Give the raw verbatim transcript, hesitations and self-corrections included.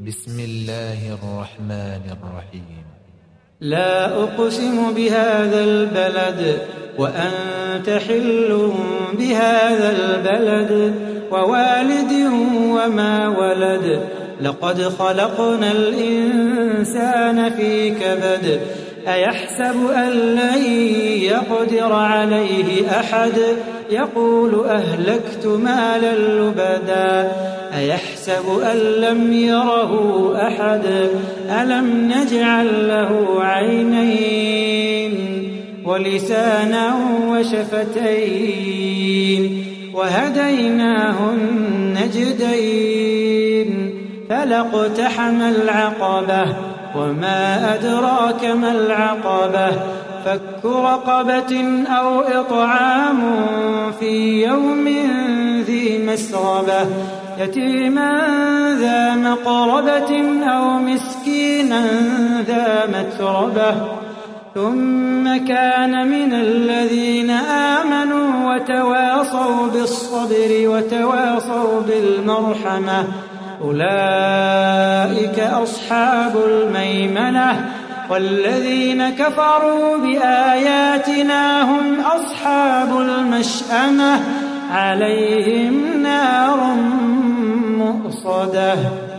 بسم الله الرحمن الرحيم. لا أقسم بهذا البلد وأنت حل بهذا البلد ووالد وما ولد لقد خلقنا الإنسان في كبد أيحسب أن لن يقدر عليه أحد يقول أهلكت مالا لبدا أيحسب أن لم يره أحد ألم نجعل له عينين ولسانا وشفتين وهديناه النجدين فلاقتحم العقبة وما أدراك ما العقبة فك رقبة أو إطعام في يوم ذي مسغبة يتيما ذا مقربة أو مسكينا ذا متربة ثم كان من الذين آمنوا وتواصوا بالصبر وتواصوا بالمرحمة أولئك أصحاب الميمنة والذين كفروا بآياتنا هم أصحاب المشأمة عليهم نار مؤصدة.